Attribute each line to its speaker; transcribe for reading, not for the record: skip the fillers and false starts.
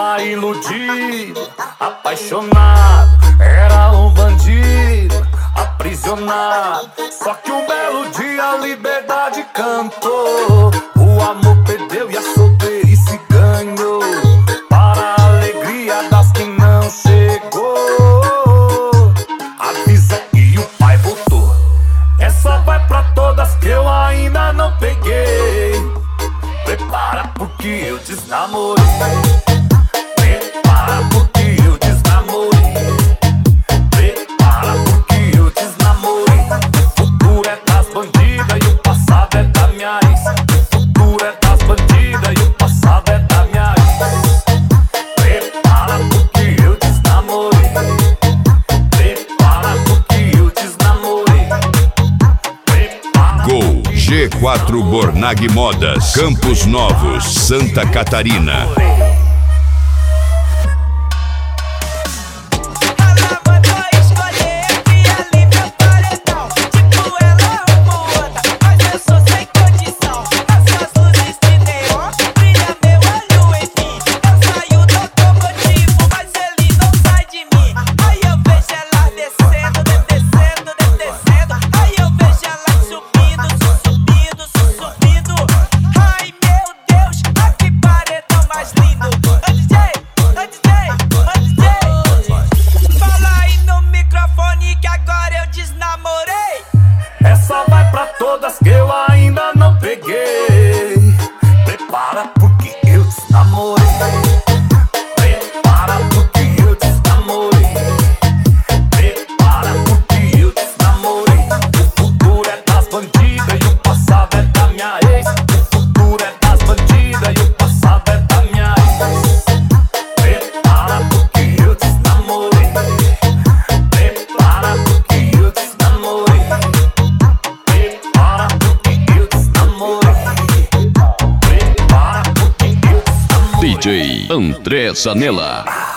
Speaker 1: tava iludido, apaixonado, era um bandido, aprisionado. Só que um belo dia a liberdade cantou, o amor perdeu e a solteirice ganhou, para a alegria das que não chegou. Avisa que o pai voltou. Essa vai pra todas que eu ainda não peguei. Prepara porque eu desnamorei. Prepara porque eu desnamorei. Prepara porque eu desnamorei. O futuro é das bandidas e o passado é da minha ex. O futuro é das bandidas e o passado é da minha ex. Prepara porque eu desnamorei. Prepara porque eu desnamorei. Prepara.
Speaker 2: Gol G4 Bornag Modas, Campos Novos, Santa Catarina.
Speaker 1: Essa vai pra todas que eu ainda não peguei. Prepara porque eu desnamorei. Prepara porque eu desnamorei. Prepara porque eu desnamorei. O futuro é das bandidas e o passado é da minha ex. O futuro é das bandidas e o passado é da minha ex. Prepara porque eu desnamorei. Prepara porque eu desnamorei.
Speaker 2: DJ André Zanella.